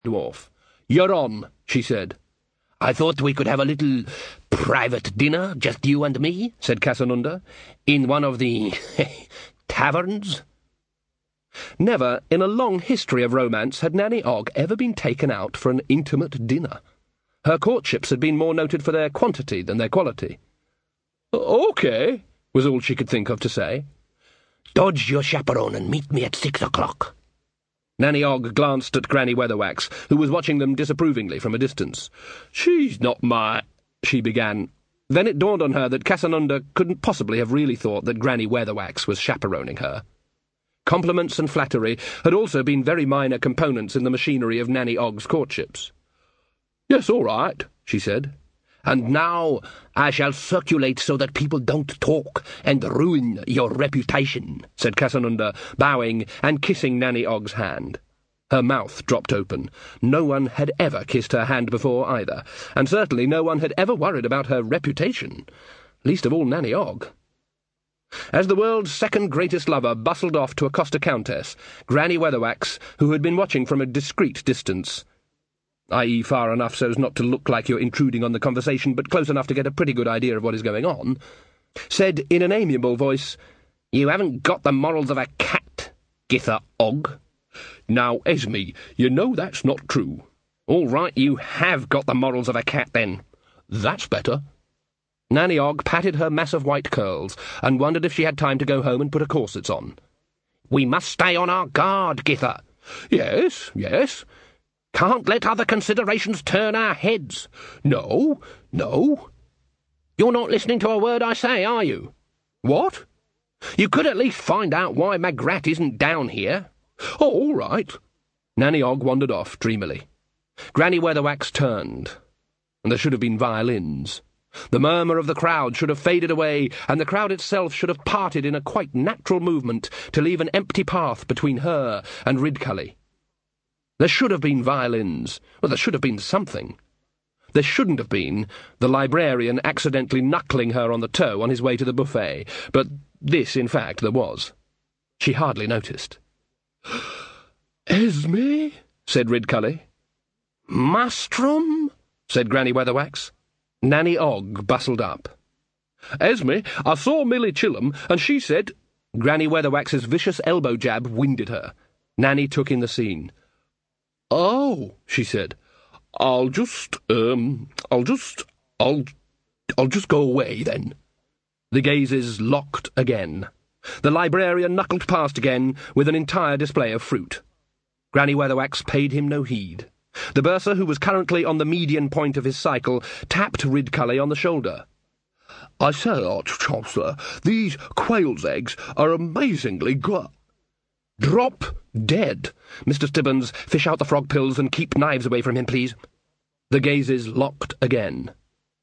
dwarf. "You're on," she said. "I thought we could have a little private dinner, just you and me," said Casanunda, "in one of the taverns." Never in a long history of romance had Nanny Ogg ever been taken out for an intimate dinner. Her courtships had been more noted for their quantity than their quality. "OK," was all she could think of to say. "Dodge your chaperone and meet me at 6 o'clock. Nanny Ogg glanced at Granny Weatherwax, who was watching them disapprovingly from a distance. "She's not my—" she began. Then it dawned on her that Casanunda couldn't possibly have really thought that Granny Weatherwax was chaperoning her. Compliments and flattery had also been very minor components in the machinery of Nanny Ogg's courtships. "Yes, all right," she said. "And now I shall circulate so that people don't talk and ruin your reputation," said Casanunda, bowing and kissing Nanny Ogg's hand. Her mouth dropped open. No one had ever kissed her hand before either, and certainly no one had ever worried about her reputation, least of all Nanny Ogg. As the world's second greatest lover bustled off to accost a countess, Granny Weatherwax, who had been watching from a discreet distance, i.e. far enough so as not to look like you're intruding on the conversation, but close enough to get a pretty good idea of what is going on, said in an amiable voice, "You haven't got the morals of a cat, Githa Ogg." "Now, Esme, you know that's not true." "All right, you have got the morals of a cat, then." "That's better." Nanny Ogg patted her mass of white curls and wondered if she had time to go home and put her corsets on. "We must stay on our guard, Githa." "Yes, yes." "Can't let other considerations turn our heads." "No, no." "You're not listening to a word I say, are you?" "What?" "You could at least find out why Magrat isn't down here." "Oh, all right." Nanny Ogg wandered off dreamily. Granny Weatherwax turned, and there should have been violins. The murmur of the crowd should have faded away, and the crowd itself should have parted in a quite natural movement to leave an empty path between her and Ridcully. There should have been violins. Well, there should have been something. There shouldn't have been the librarian accidentally knuckling her on the toe on his way to the buffet, but this, in fact, there was. She hardly noticed. "Esme?" said Ridcully. "Mastrum?" said Granny Weatherwax. Nanny Ogg bustled up. "Esme, I saw Milly Chilham, and she said—" Granny Weatherwax's vicious elbow jab winded her. Nanny took in the scene. "Oh," she said, I'll just go away, then." The gazes locked again. The librarian knuckled past again with an entire display of fruit. Granny Weatherwax paid him no heed. The bursar, who was currently on the median point of his cycle, tapped Ridcully on the shoulder. "I say, Arch-Chancellor, these quail's eggs are amazingly good." "Drop dead. Mr. Stibbons, fish out the frog pills and keep knives away from him, please." The gazes locked again.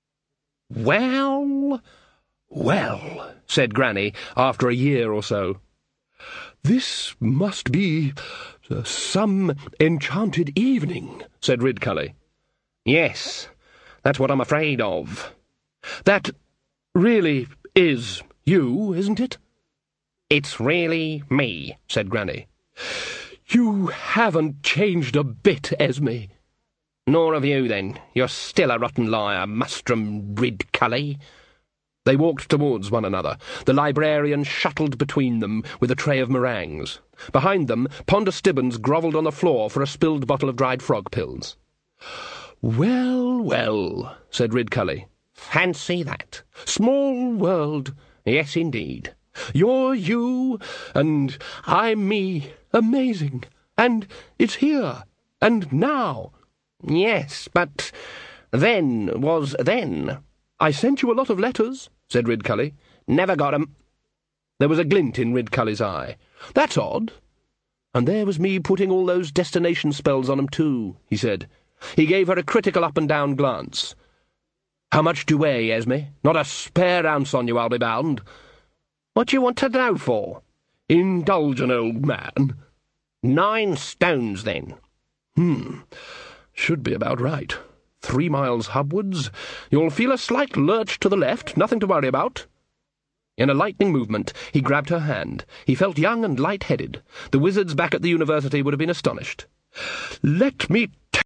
"Well, well," said Granny, after a year or so. "This must be some enchanted evening," said Ridcully. "Yes, that's what I'm afraid of." "That really is you, isn't it?" "It's really me," said Granny. "You haven't changed a bit, Esme." "Nor have you, then. You're still a rotten liar, Mastrum Ridcully." They walked towards one another. The librarian shuttled between them with a tray of meringues. Behind them, Ponder Stibbons grovelled on the floor for a spilled bottle of dried frog pills. "Well, well," said Ridcully. "Fancy that. Small world." "Yes, indeed." "You're you, and I'm me. Amazing. And it's here. And now." "Yes, but then was then." "I sent you a lot of letters," said Ridcully. "Never got 'em." There was a glint in Ridcully's eye. "That's odd. And there was me putting all those destination spells on 'em too," he said. He gave her a critical up-and-down glance. "How much do you weigh, Esme? Not a spare ounce on you, I'll be bound." "What do you want to know for?" "Indulge an old man." 9 stones, then." Should be about right. 3 miles hubwards. You'll feel a slight lurch to the left, nothing to worry about." In a lightning movement, he grabbed her hand. He felt young and light-headed. The wizards back at the university would have been astonished. "Let me